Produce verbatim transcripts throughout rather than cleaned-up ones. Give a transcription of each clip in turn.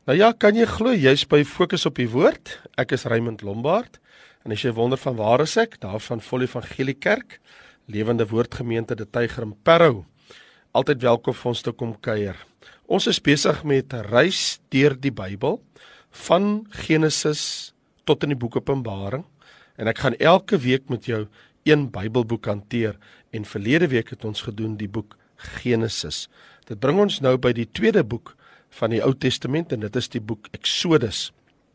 Nou ja, kan jy glo, jy's by Fokus op die Woord. Ek is Raymond Lombard, en as jy wonder van waar is ek, daar van Volle Evangelie Kerk, Lewende Woordgemeente De Tyger in Parow. Altyd welkom vir ons te kom kuier. Ons is besig met 'n reis deur die Bybel, van Genesis tot in die boek Openbaring, en ek gaan elke week met jou een Bybelboek hanteer, en verlede week het ons gedoen die boek Genesis. Dit bring ons nou by die tweede boek van die Ou Testament, en dit is die boek Exodus.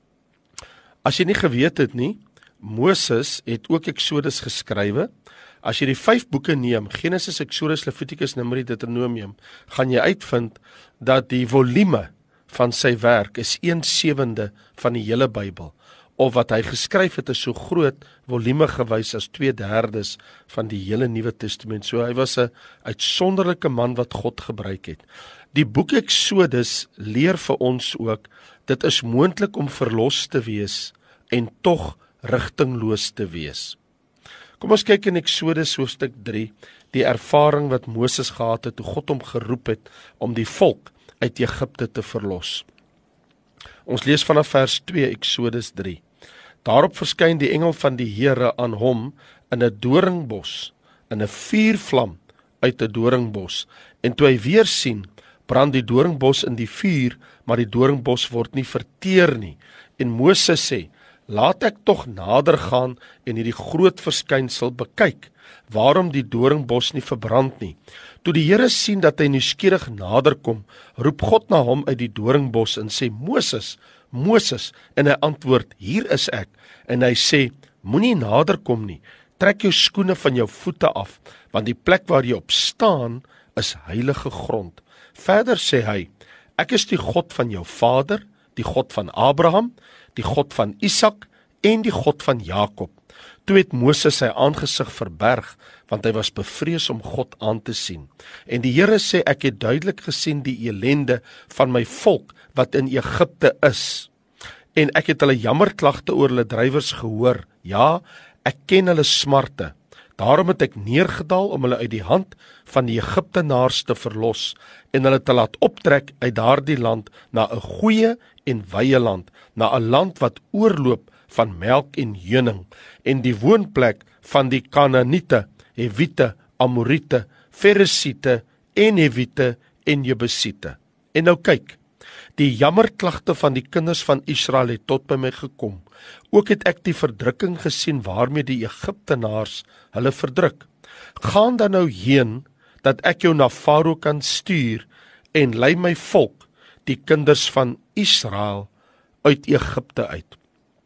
As jy nie geweet het nie, Moses het ook Exodus geskrywe. As jy die vyf boeke neem, Genesis, Exodus, Levitikus, Numeri, Deuteronomium, gaan jy uitvind dat die volume van sy werk is een sewende van die hele Bybel, of wat hy geskryf het is so groot volume gewys as twee derdes van die hele Nuwe Testament. So hy was 'n uitsonderlike man wat God gebruik het. Die boek Exodus leer vir ons ook, dit is moontlik om verlos te wees en tog rigtingloos te wees. Kom ons kyk in Exodus hoofstuk drie, die ervaring wat Moses gehad het toe God hom geroep het om die volk uit Egipte te verlos. Ons lees vanaf vers twee, Exodus drie. Daarop verskyn die engel van die Here aan hom in 'n doringbos, in 'n vuurvlam uit 'n doringbos. En toe hy weer sien, brand die doringbos in die vuur, maar die doringbos word nie verteer nie. En Moses sê, laat ek tog nader gaan en hierdie groot verskynsel bekyk, waarom die doringbos nie verbrand nie. Toe die Here sien dat hy nuuskierig nader kom, roep God na hom uit die doringbos en sê, Moses, Moses, en hy antwoord, hier is ek. En hy sê, moenie nader kom nie, trek jou skoene van jou voete af, want die plek waar jy op staan is heilige grond. Verder sê hy, ek is die God van jou vader, die God van Abraham, die God van Isak en die God van Jakob. Toe het Moses sy aangesig verberg, want hy was bevrees om God aan te sien. En die Here sê, ek het duidelik gesien die elende van my volk wat in Egipte is. En ek het hulle jammerklagte oor hulle drywers gehoor. Ja, ek ken hulle smarte. Daarom het ek neergedaal om hulle uit die hand van die Egiptenaars te verlos en hulle te laat optrek uit daardie land na 'n goeie en wye land, na 'n land wat oorloop van melk en honing, en die woonplek van die Kanaaniete, Hewite, Amorite, Feresiete en Hewite en Jebusiete. En nou kyk, die jammerklagte van die kinders van Israel het tot by my gekom. Ook het ek die verdrukking gesien waarmee die Egiptenaars hulle verdruk. Gaan dan nou heen, dat ek jou na Farao kan stuur, en lei my volk, die kinders van Israel, uit Egipte uit.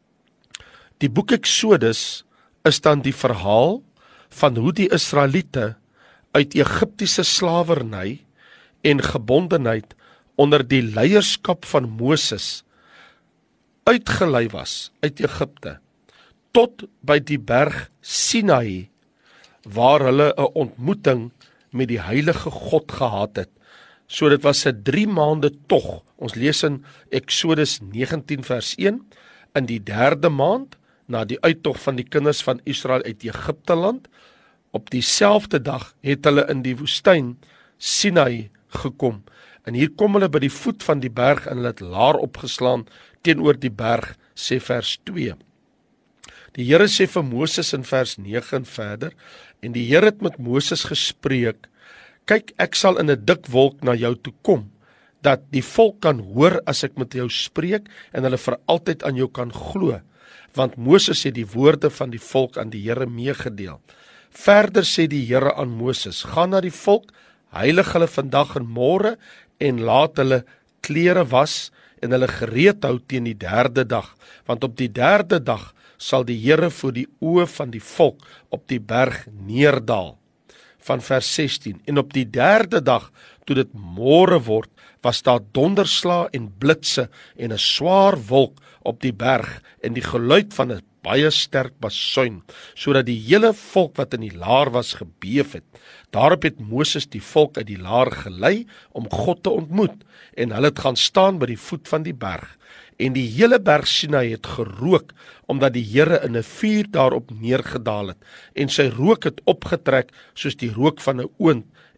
Die boek Exodus is dan die verhaal van hoe die Israeliete uit Egiptiese slawerny en gebondenheid onder die leierskap van Moses uitgelei was uit Egipte, tot by die berg Sinai, waar hulle 'n ontmoeting met die heilige God gehad het. So dit was 'n drie maande tog. Ons lees in Exodus negentien vers een, in die derde maand, na die uittog van die kinders van Israel uit Egipte land, op dieselfde dag het hulle in die woestyn Sinai gekom. En hier kom hulle by die voet van die berg en hulle het laar opgeslaan teenoor die berg, sê vers twee. Die Here sê vir Moses in vers nege en verder, en die Here het met Moses gespreek, kyk, ek sal in 'n dik wolk na jou toe kom, dat die volk kan hoor as ek met jou spreek, en hulle vir altyd aan jou kan glo, want Moses het die woorde van die volk aan die Here meegedeel. Verder sê die Here aan Moses, gaan na die volk, heilig hulle vandag en môre, en laat hulle klere was, en hulle gereed hou teen die derde dag, want op die derde dag sal die Here voor die oë van die volk op die berg neerdaal. Van vers sestien, en op die derde dag, toe dit môre word, was daar donderslae en blitse en 'n swaar wolk op die berg en die geluid van 'n baie sterk basuin, sodat die hele volk wat in die laar was gebeef het. Daarop het Moses die volk uit die laar gelei om God te ontmoet, en hulle het gaan staan by die voet van die berg. En die hele berg Sinai het gerook, omdat die Here in 'n vuur daarop neergedaal het, en sy rook het opgetrek soos die rook van 'n oond,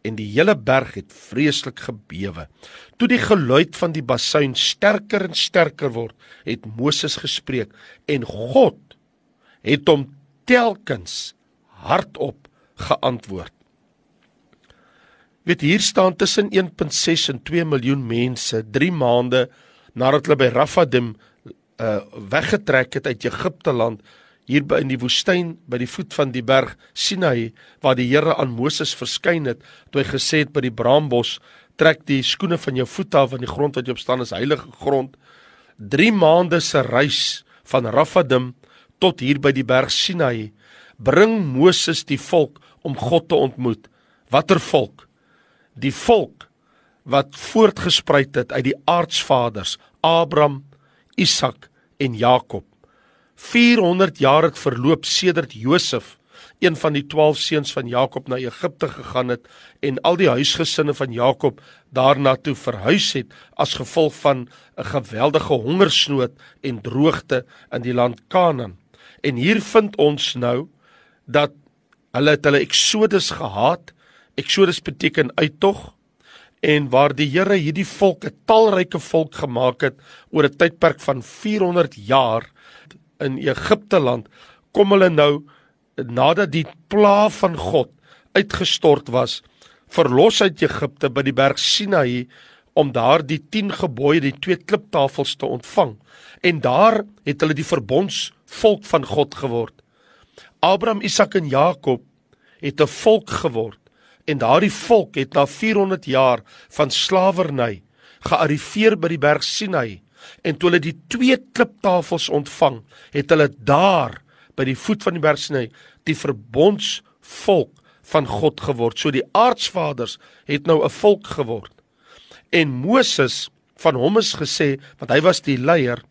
en die hele berg het vreeslik gebewe. Toe die geluid van die basuin sterker en sterker word, het Moses gespreek, en God het hom telkens hardop geantwoord. Weet, hier staan tussen een komma ses en twee miljoen mense, drie maande nadat hulle by Rafadim uh, weggetrek het uit Egipte land, hier in die woestyn, by die voet van die berg Sinai, waar die Here aan Moses verskyn het, toe hy gesê het by die braambos, trek die skoene van jou voet af, want die grond wat jy op staan is heilige grond. Drie maande se reis van Rafadim tot hier by die berg Sinai, bring Moses die volk om God te ontmoet. Watter volk? Die volk wat voortgespruit het uit die aardsvaders, Abraham, Isak en Jakob. vierhonderd jaar het verloop sedert Josef, een van die twaalf seuns van Jakob, na Egipte gegaan het en al die huisgesinne van Jakob daarna toe verhuis het as gevolg van 'n geweldige hongersnood en droogte in die land Kanaan. En hier vind ons nou dat hulle het hulle Exodus gehad. Exodus beteken uittog, en waar die Here hierdie volk, 'n talryke volk gemaak het oor 'n tydperk van vierhonderd jaar in Egipte land, kom hulle nou, nadat die pla van God uitgestort was, verlos uit Egipte by die berg Sinai, om daar die tien gebooie, die twee kliptafels te ontvang. En daar het hulle die verbondsvolk van God geword. Abraham, Isak en Jakob het 'n volk geword, en daardie volk het na vierhonderd jaar van slawerny gearriveer by die berg Sinai, en toe hulle die twee kliptafels ontvang, het hulle daar by die voet van die berg Sinai die verbondsvolk van God geword. So die aardsvaders het nou 'n volk geword. En Moses, van hom is gesê, want hy was die leier,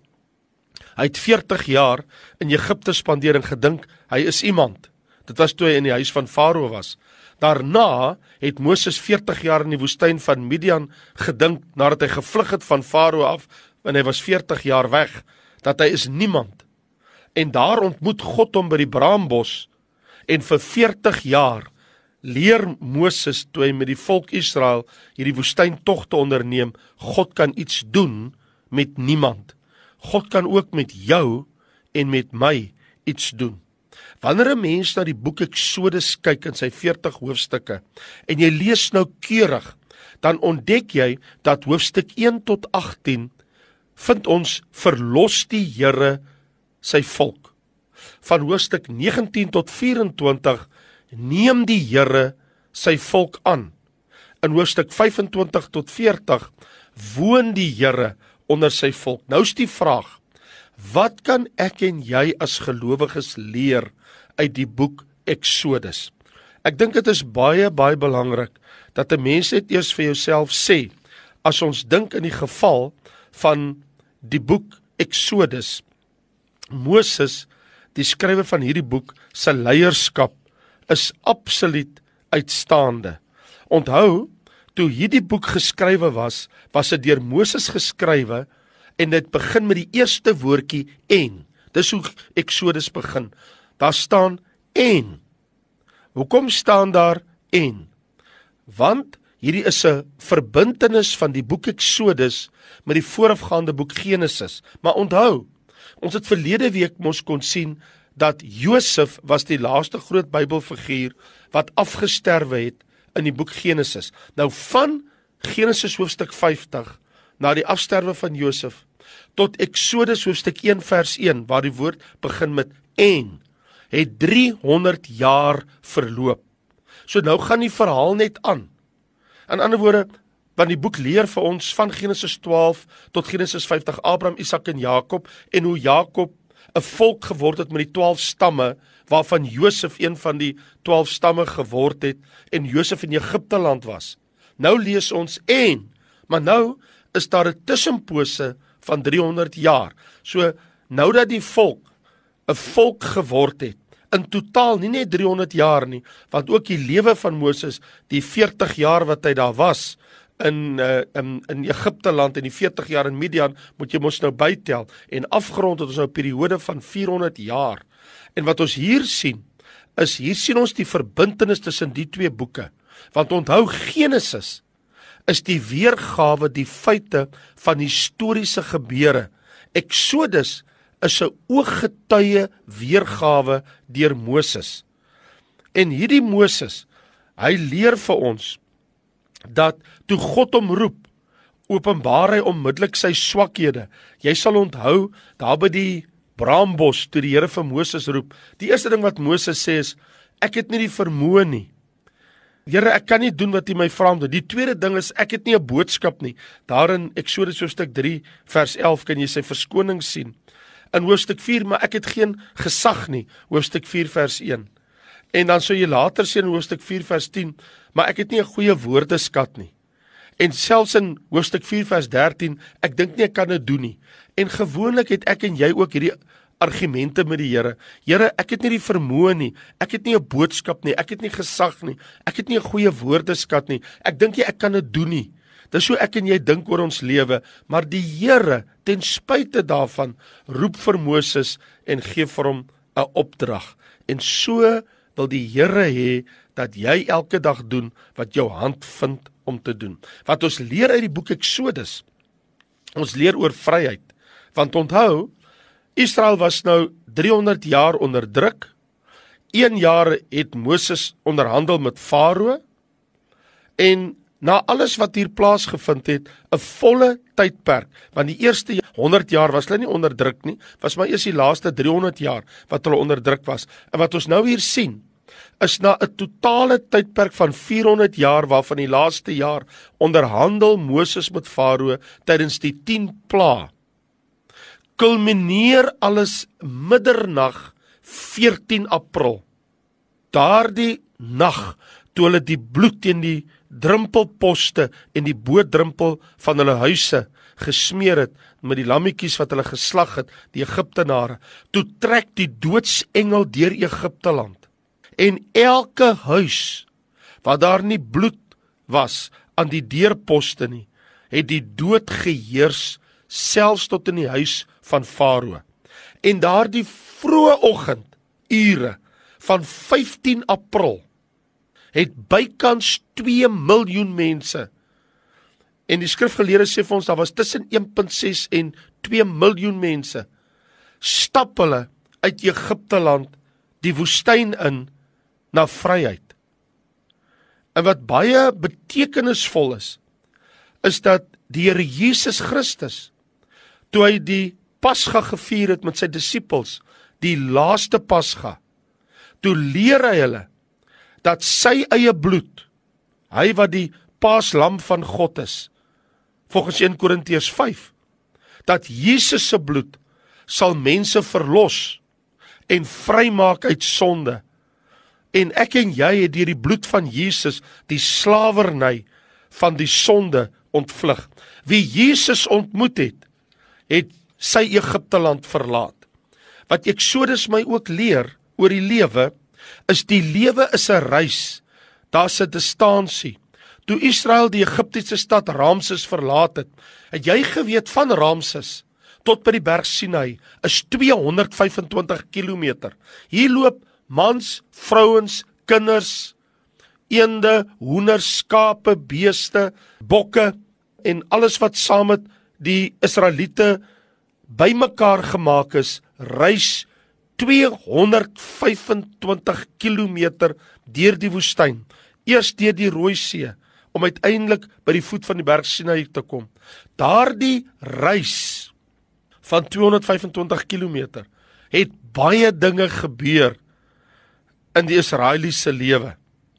hy het veertig jaar in Egipte spandeer en gedink, hy is iemand. Dit was toe hy in die huis van Farao was. Daarna het Moses veertig jaar in die woestyn van Midian gedink, nadat hy gevlug het van Farao af, want hy was veertig jaar weg, dat hy is niemand. En daar ontmoet God hom by die braambos, en vir veertig jaar leer Moses, toe hy met die volk Israel hierdie woestyntog te onderneem, God kan iets doen met niemand. God kan ook met jou en met my iets doen. Wanneer 'n mens na die boek Exodus kyk in sy veertig hoofstukke, en jy lees nou keurig, dan ontdek jy dat hoofstuk een tot agtien, vind ons verlos die Here sy volk. Van hoofstuk negentien tot vyf-en-twintig, neem die Here sy volk aan. In hoofstuk vyf-en-twintig tot veertig, woon die Here onder sy volk. Nou is die vraag, wat kan ek en jy as gelowiges leer uit die boek Exodus? Ek dink dit is baie, baie belangrik, dat 'n mens net eers vir jouself sê, as ons dink in die geval van die boek Exodus, Moses, die skrywer van hierdie boek, sy leierskap is absoluut uitstaande. Onthou, toe hierdie boek geskrywe was, was dit deur Moses geskrywe, en dit begin met die eerste woordjie en. Dis hoe Exodus begin. Daar staan en. Hoekom staan daar en? Want hierdie is 'n verbintenis van die boek Exodus met die voorafgaande boek Genesis. Maar onthou, ons het verlede week mos kon sien dat Josef was die laaste groot Bybelfiguur wat afgesterwe het in die boek Genesis. Nou van Genesis hoofstuk vyftig, na die afsterwe van Josef, tot Exodus hoofstuk een vers een, waar die woord begin met en, het driehonderd jaar verloop. So nou gaan die verhaal net aan. In ander woorde, want die boek leer vir ons van Genesis twaalf tot Genesis vyftig, Abraham, Isak en Jakob, en hoe Jakob 'n volk geword het met die twaalf stamme, waarvan Josef een van die twaalf stamme geword het, en Josef in Egipte land was. Nou lees ons en, maar nou is daar 'n tussenpose van driehonderd jaar. So, nou dat die volk 'n volk geword het, in totaal nie net driehonderd jaar nie, want ook die lewe van Moses, die veertig jaar wat hy daar was, in, uh, in, in Egipte land, en die veertig jaar in Midian, moet jy mos nou bytel, en afgerond het ons nou 'n periode van vierhonderd jaar. En wat ons hier sien, is hier sien ons die verbintenis tussen die twee boeke. Want onthou, Genesis is die weergawe, die feite van historiese gebeure. Exodus is 'n ooggetuie weergawe deur Moses. En hierdie Moses, hy leer vir ons dat toe God hom roep, openbaar hy onmiddellik sy swakhede. Jy sal onthou, daar by die braambos, toe die Here vir Moses roep, die eerste ding wat Moses sê is, ek het nie die vermoë nie. Here, ek kan nie doen wat U my vra om te doen. Die tweede ding is, ek het nie 'n boodskap nie. Daar in Exodus hoofstuk drie, vers elf, kan jy sy verskoning sien. In hoofstuk vier, maar ek het geen gesag nie, hoofstuk vier, vers een. En dan sou jy later sien in hoofstuk vier, vers tien, maar ek het nie 'n goeie woordeskat nie. En selfs in hoofstuk vier, vers dertien, ek dink nie ek kan dit doen nie. En gewoonlik het ek en jy ook hierdie argumente met die Here. Here, ek het nie die vermoë nie, ek het nie 'n boodskap nie, ek het nie gesag nie, ek het nie 'n goeie woordeskat nie, ek dink nie ek kan dit doen nie. Dis hoe ek en jy dink oor ons lewe, maar die Here, ten spyte daarvan, roep vir Moses en gee vir hom 'n opdrag. En so wil die Here hê dat jy elke dag doen wat jou hand vind om te doen. Wat ons leer uit die boek Exodus, ons leer oor vryheid. Want onthou, Israel was nou driehonderd jaar onderdruk. Een jaar het Moses onderhandel met Farao. En na alles wat hier plaasgevind het, 'n volle tydperk, want die eerste honderd jaar was hulle nie onderdruk nie, was maar eers die laaste driehonderd jaar wat hulle onderdruk was. En wat ons nou hier sien, is na 'n totale tydperk van vierhonderd jaar, waarvan die laaste jaar onderhandel Moses met Farao tydens die tien plaae. Kulmineer alles middernag veertien April. Daardie nag toe hulle die bloed teen die drumpelposte en die bootdrumpel van hulle huise gesmeer het met die lammetjies wat hulle geslag het, die Egiptenare, toe trek die doodsengel deur Egipte land. En elke huis waar daar nie bloed was aan die deurposte nie, het die dood geheers, selfs tot in die huis van Farao. En daardie vroeë oggend ure van vyftien April het bykans twee miljoen mense, en die skrifgeleerde sê vir ons, daar was tussen een komma ses en twee miljoen mense, stap hulle uit Egipte land die woestyn in na vryheid. En wat baie betekenisvol is, is dat die Here Jesus Christus, toe hy die Pasga gevier het met sy disippels, die laaste Pasga, toe leer hy hulle, dat sy eie bloed, hy wat die paaslam van God is, volgens een Korintiërs vyf, dat Jesus se bloed sal mense verlos en vrymaak uit sonde. En ek en jy het deur die bloed van Jesus die slawerny van die sonde ontvlug. Wie Jesus ontmoet het, het sy Egipte land verlaat. Wat Exodus my ook leer oor die lewe, is die lewe is 'n reis. Daar's 'n distansie. Toe Israel die Egiptiese stad Ramses verlaat het, het jy geweet van Ramses tot by die berg Sinai is tweehonderd vyfentwintig kilometer. Hier loop mans, vrouens, kinders, eende, hoenders, skape, beeste, bokke en alles wat saam met die Israeliete bymekaar gemaak is, reis tweehonderd vyfentwintig kilometer deur die woestyn, eers deur die Rooi See, om uiteindelik by die voet van die berg Sinai te kom. Daardie reis van tweehonderd vyfentwintig kilometer het baie dinge gebeur in die Israeliese lewe.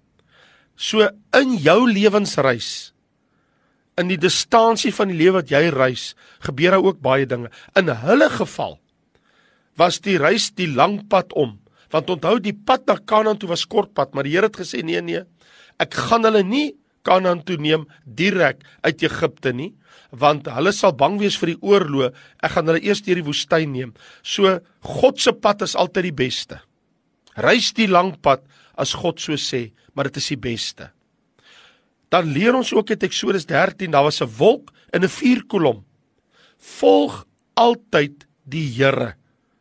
So in jou lewensreis, in die distansie van die lewe wat jy reis, gebeur daar ook baie dinge. In hulle geval was die reis die lang pad om, want onthou die pad na Kanaan toe was kort pad, maar die Here het gesê nee nee, ek gaan hulle nie Kanaan toe neem direk uit Egipte nie, want hulle sal bang wees vir die oorlog, ek gaan hulle eers deur die woestyn neem. So God se pad is altyd die beste. Reis die lang pad as God so sê, maar dit is die beste. Dan leer ons ook uit Exodus dertien, daar was 'n wolk en 'n vuurkolom. Volg altyd die Here.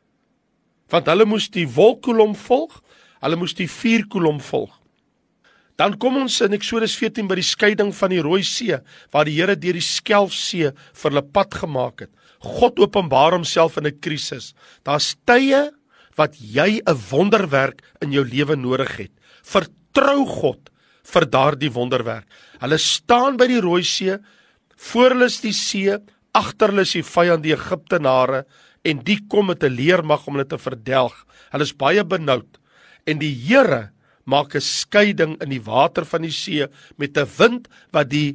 Want hulle moes die wolkkolom volg, hulle moes die vuurkolom volg. Dan kom ons in Eksodus veertien by die skeiding van die Rooi See, waar die Here deur die Skelfsee vir hulle pad gemaak het. God openbaar homself in 'n krisis. Daar's tye wat jy 'n wonderwerk in jou lewe nodig het. Vertrou God vir daardie wonderwerk. Hulle staan by die Rooi See, voor hulle is die see, agter hulle is die vyand, die Egiptenare, en die kom met 'n leermag om hulle te verdelg. Hulle is baie benoud, en die Here maak 'n skeiding in die water van die see, met 'n wind wat die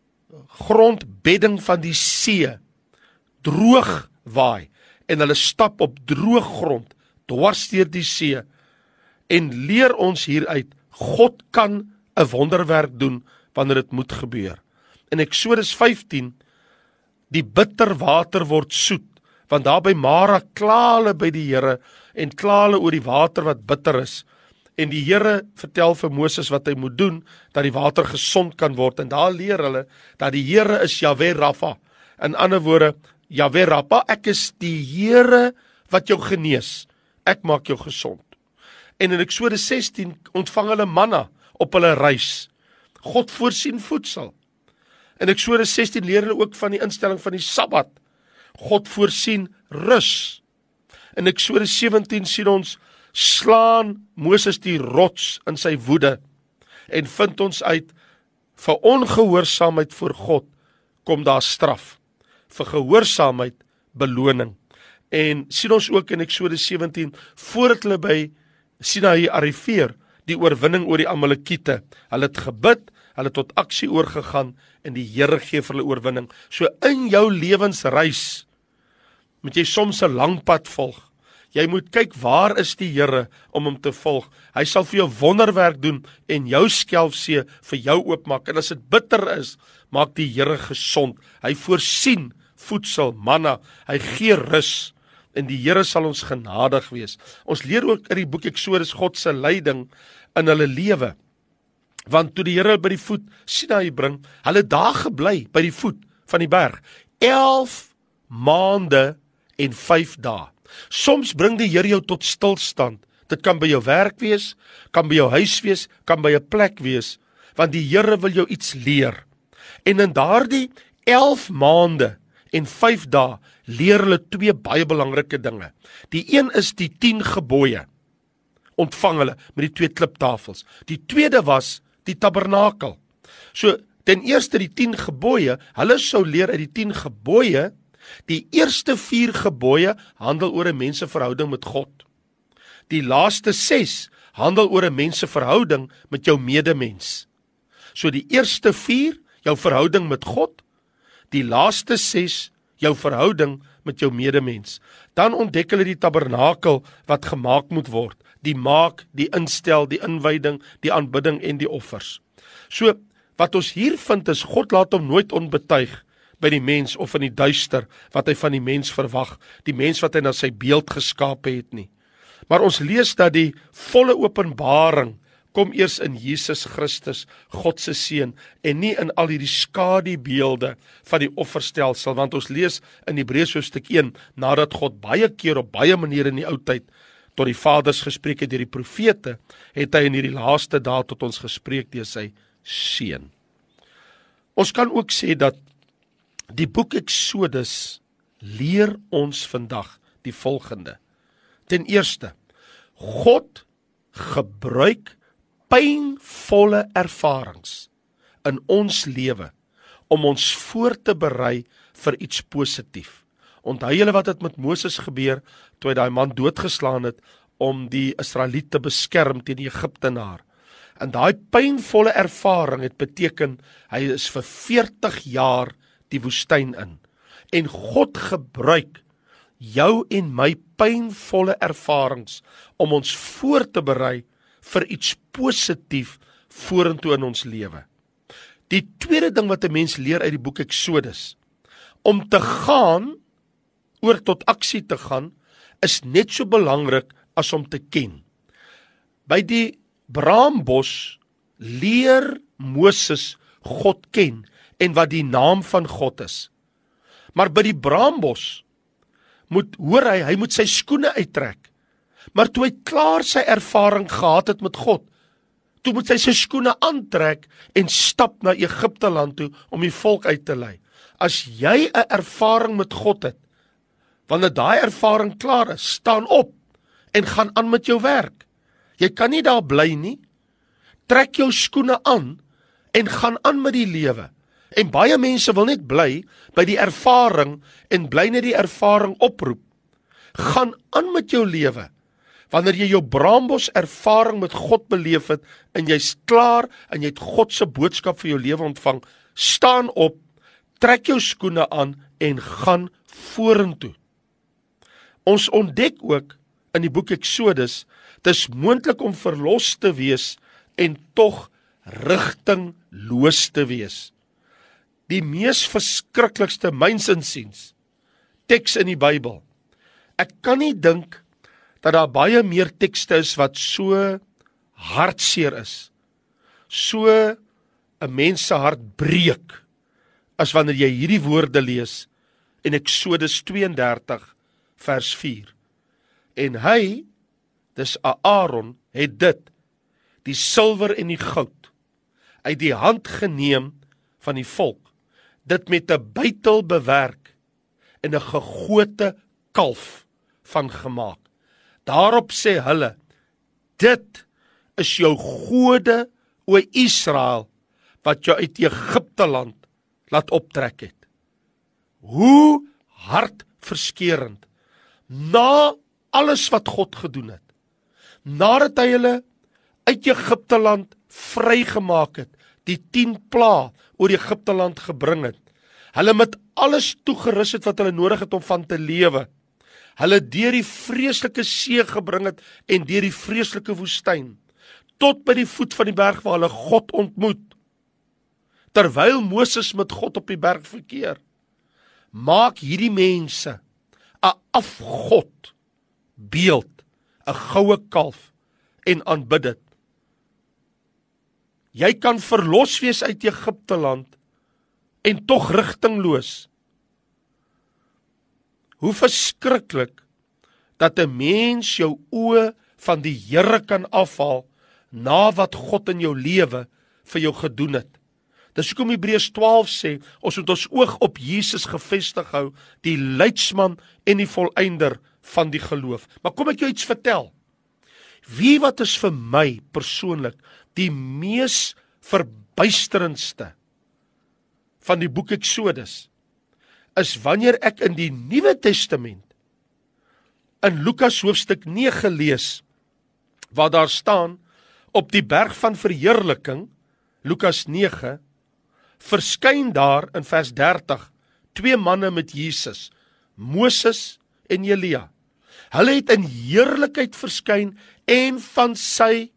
grondbedding van die see droog waai, en hulle stap op droog grond, dwars deur die see, en leer ons hieruit, God kan 'n wonderwerk doen, wanneer dit moet gebeur. In Eksodus vyftien, die bitter water word soet, want daar by Mara kla hulle by die Here, en kla hulle oor die water wat bitter is, en die Here vertel vir Moses wat hy moet doen, dat die water gesond kan word, en daar leer hulle, dat die Here is Jahwe Rapha, in ander woorde, Jahwe Rapha, ek is die Here wat jou genees, ek maak jou gesond. En in Eksodus sestien ontvang hulle manna op hulle reis. God voorsien voedsel. In Eksodus sestien leer hulle ook van die instelling van die Sabbat. God voorsien rus. In Eksodus sewentien sien ons, slaan Moses die rots in sy woede, en vind ons uit, vir ongehoorsaamheid voor God, kom daar straf. Vir gehoorsaamheid, beloning. En sien ons ook in Eksodus sewentien, voordat hulle by Sinaï arriveer, die oorwinning oor die Amalekiete. Hulle het gebid, hulle het tot aksie oorgegaan, en die Here gee vir hulle oorwinning. So in jou lewensreis, moet jy soms 'n lang pad volg. Jy moet kyk, waar is die Here om hom te volg? Hy sal vir jou wonderwerk doen, en jou Skelfsee vir jou oopmaak. En as dit bitter is, maak die Here gesond. Hy voorsien voedsel, manna, hy gee rus, en die Here sal ons genadig wees. Ons leer ook in die boek Eksodus God se leiding in hulle lewe. Want toe die Here by die voet Sinaï bring, hulle daar gebly by die voet van die berg. elf maande en vyf dae. Soms bring die Here jou tot stilstand. Dit kan by jou werk wees, kan by jou huis wees, kan by 'n plek wees, want die Here wil jou iets leer. En in daardie elf maande en vyf dae leer hulle twee baie belangrike dinge. Die een is die tien gebooie. Ontvang hulle met die twee kliptafels. Die tweede was die tabernakel. So, ten eerste die tien gebooie, hulle sou leer uit die tien gebooie, die eerste vier gebooie handel oor 'n menseverhouding met God. Die laaste ses handel oor 'n menseverhouding met jou medemens. So die eerste vier, jou verhouding met God, die laaste ses, jou verhouding met jou medemens. Dan ontdek hulle die tabernakel wat gemaak moet word, die maak, die instel, die inwyding, die aanbidding en die offers. So, wat ons hier vind is, God laat hom nooit onbetuig by die mens of in die duister, wat hy van die mens verwag, die mens wat hy na sy beeld geskape het nie. Maar ons lees dat die volle openbaring kom eers in Jesus Christus, God se seun, en nie in al hierdie skadubeelde van die offerstelsel, want ons lees in Hebreërs hoofstuk een, nadat God baie keer op baie maniere in die ou tyd tot die vaders gespreek het deur die profete, het hy in hierdie laaste dae tot ons gespreek deur sy seun. Ons kan ook sê dat die boek Eksodus leer ons vandag die volgende. Ten eerste, God gebruik pynvolle ervarings in ons lewe om ons voor te berei vir iets positief. Onthou julle wat het met Moses gebeur toe hy daai man doodgeslaan het om die Israeliete te beskerm teen die Egiptenaar. En daai pynvolle ervaring het beteken hy is vir veertig jaar die woestyn in. En God gebruik jou en my pynvolle ervarings om ons voor te berei vir iets positief vorentoe in ons lewe. Die tweede ding wat 'n mens leer uit die boek Eksodus, om te gaan, oor tot aksie te gaan, is net so belangrik as om te ken. By die braambos leer Moses God ken en wat die naam van God is. Maar by die braambos moet hoor hy, hy moet sy skoene uittrek. Maar toe hy klaar sy ervaring gehad het met God, Toe moet hy sy skoene aantrek en stap na Egipte land toe om die volk uit te lei. As jy 'n ervaring met God het, wanneer daai ervaring klaar is, staan op en gaan aan met jou werk. Jy kan nie daar bly nie. Trek jou skoene aan en gaan aan met die lewe. En baie mense wil net bly by die ervaring en bly net die ervaring oproep. Gaan aan met jou lewe. Wanneer jy jou braambos ervaring met God beleef het en jy's klaar en jy het God se boodskap vir jou lewe ontvang, staan op, trek jou skoene aan en gaan vorentoe. Ons ontdek ook in die boek Exodus, dis moontlik om verlos te wees en tog rigtingloos te wees. Die mees verskriklikste myns insiens teks in die Bybel. Ek kan nie dink dat daar baie meer tekste is wat so hartseer is, so 'n mens se hart breek, as wanneer jy hierdie woorde lees in Exodus twee en dertig vers vier. En hy, dis Aaron, het dit, die silwer en die goud, uit die hand geneem van die volk, dit met 'n bytel bewerk en 'n gegote kalf van gemaak. Daarop sê hulle, dit is jou gode, o Israel, wat jou uit Egipte land laat optrek het. Hoe hartverskeurend, na alles wat God gedoen het, nadat hy hulle uit Egipte land vrygemaak het, die tien pla oor Egipte land gebring het, hulle met alles toegerus het wat hulle nodig het om van te lewe, hulle deur die vreeslike see gebring het en deur die vreeslike woestyn, tot by die voet van die berg waar hulle God ontmoet, terwyl Moses met God op die berg verkeer, maak hierdie mense 'n afgod beeld, 'n goue kalf en aanbid dit. Jy kan verlos wees uit Egipte land en tog rigtingloos. Hoe verskriklik dat 'n mens jou oë van die Here kan afhaal na wat God in jou lewe vir jou gedoen het. Dis hoekom Hebreërs twaalf sê, ons moet ons oog op Jesus gefestig hou, die leidsman en die volëinder van die geloof. Maar kom ek jou iets vertel. Wie wat is vir my persoonlik die mees verbuisterendste van die boek Exodus, is wanneer ek in die Nuwe Testament in Lukas hoofstuk nege lees, waar daar staan, op die berg van verheerliking, Lukas nege, verskyn daar in vers dertig, twee manne met Jesus, Moses en Elia. Hulle het in heerlikheid verskyn en van sy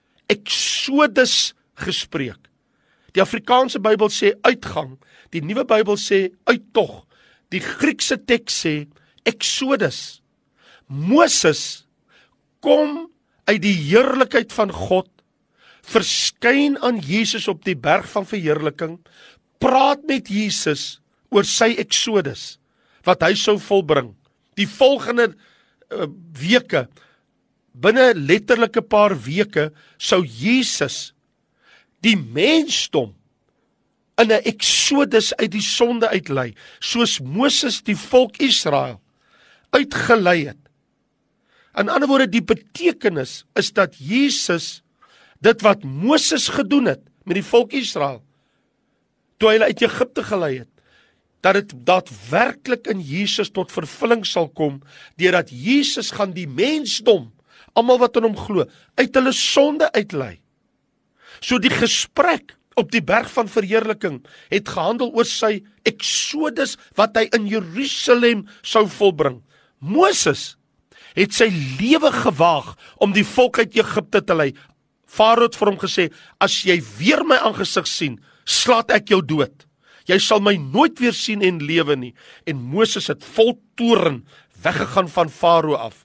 Exodus gespreek. Die Afrikaanse Bybel sê uitgang, die Nuwe Bybel sê uittog, die Griekse teks sê Exodus. Moses kom uit die heerlikheid van God, verskyn aan Jesus op die berg van verheerliking, praat met Jesus oor sy Exodus, wat hy sou volbring. Die volgende uh, weke, binne letterlike paar weke, sou Jesus die mensdom in 'n Exodus uit die sonde uitlei, soos Moses die volk Israel uitgelei het. In ander woorde, die betekenis is dat Jesus dit wat Moses gedoen het met die volk Israel, toe hy hulle uit Egipte gelei het, dat dit daadwerklik in Jesus tot vervulling sal kom, deurdat Jesus gaan die mensdom, almal wat in hom glo, uit hulle sonde uitlei. So die gesprek op die berg van verheerliking het gehandel oor sy Exodus wat hy in Jerusalem sou volbring. Moses het sy lewe gewaag om die volk uit Egipte te lei. Farao het vir hom gesê, as jy weer my aangesig sien, slaat ek jou dood. Jy sal my nooit weer sien en lewe nie. En Moses het vol toorn weggegaan van Farao af.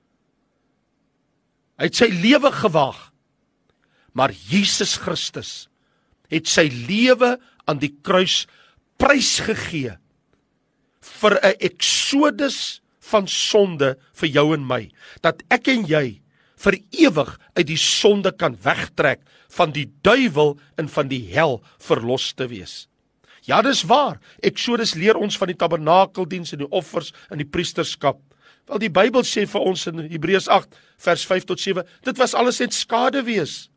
Hy het sy lewe gewaag. Maar Jesus Christus het sy lewe aan die kruis prysgegee vir 'n Exodus van sonde vir jou en my, dat ek en jy vir ewig uit die sonde kan wegtrek, van die duiwel en van die hel verlos te wees. Ja, dis waar. Eksodus leer ons van die tabernakeldiens en die offers en die priesterskap. Wel, die Bybel sê vir ons in Hebreërs agt vers vyf tot sewe, dit was alles net skade wees.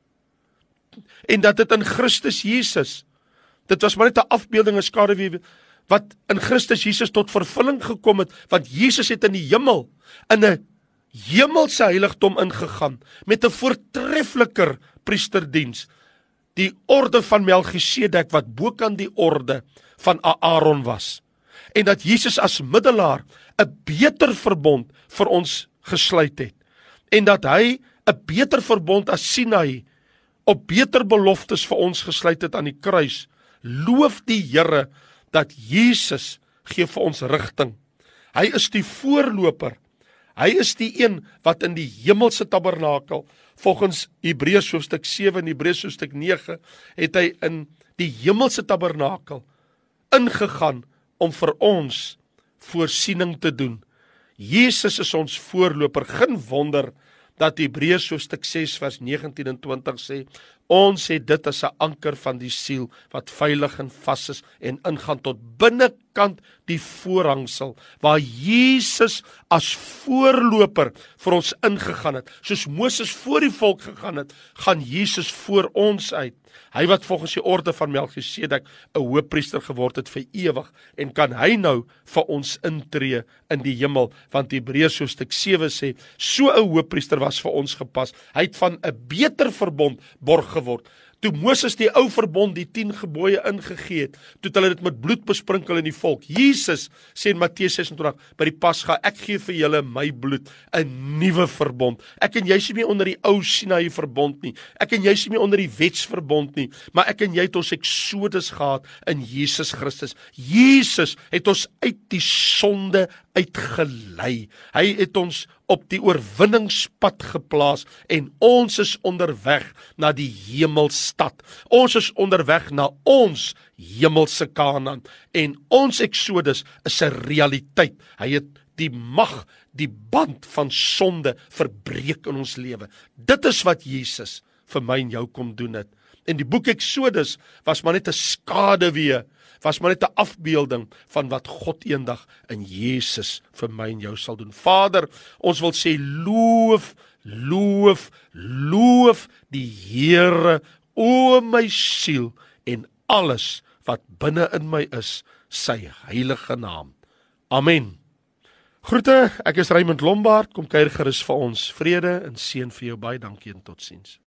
En dat dit in Christus Jesus, dit was maar net 'n afbeelding, 'n skade wees, wat in Christus Jesus tot vervulling gekom het, want Jesus het in die hemel, in 'n hemelse heiligdom ingegaan, met 'n voortreffeliker priesterdiens, die orde van Melchisedek, wat bokant die orde van Aaron was, en dat Jesus as middelaar 'n beter verbond vir ons gesluit het, en dat hy 'n beter verbond as Sinai, op beter beloftes vir ons gesluit het aan die kruis. Loof die Here, dat Jesus gee vir ons rigting. Hy is die voorloper. Hy is die een wat in die hemelse tabernakel, volgens Hebreërs hoofstuk sewe en Hebreërs hoofstuk nege, het hy in die hemelse tabernakel ingegaan om vir ons voorsiening te doen. Jesus is ons voorloper. Geen wonder dat Hebreërs hoofstuk ses vers negentien en twintig sê, ons het dit as 'n anker van die siel, wat veilig en vas is, en ingaan tot binnekant die voorhangsel, waar Jesus as voorloper vir ons ingegaan het. Soos Moses voor die volk gegaan het, gaan Jesus voor ons uit. Hy wat volgens die orde van Melchisedek 'n hoëpriester geword het vir ewig, en kan hy nou vir ons intree in die hemel, want Hebreërs hoofstuk sewe sê, so 'n hoëpriester was vir ons gepas. Hy het van 'n beter verbond borg geword. Toe Moses die ou verbond, die tien gebooie ingegee het, toe het hulle dit met bloed besprinkel in die volk. Jesus sê in Matteus ses en twintig, by die Pasga, ek gee vir julle my bloed, 'n nuwe verbond. Ek en jy is nie meer onder die ou Sinai verbond nie. Ek en jy is nie meer onder die wetsverbond nie, maar ek en jy het ons Exodus gehad in Jesus Christus. Jesus het ons uit die sonde uitgelei. Hy het ons op die oorwinningspad geplaas, en ons is onderweg na die hemelstad. Ons is onderweg na ons hemelse Kanaan, en ons Exodus is 'n realiteit. Hy het die mag, die band van sonde verbreek in ons lewe. Dit is wat Jesus vir my en jou kom doen het. En die boek Exodus was maar net 'n skaduwee, was maar net 'n afbeelding van wat God eendag in Jesus vir my en jou sal doen. Vader, ons wil sê loof, loof, loof die Here, o my siel, en alles wat binne in my is, sy heilige naam. Amen. Groete, ek is Raymond Lombard, kom kuier gerus vir ons. Vrede en seën vir jou, baie dankie en totsiens.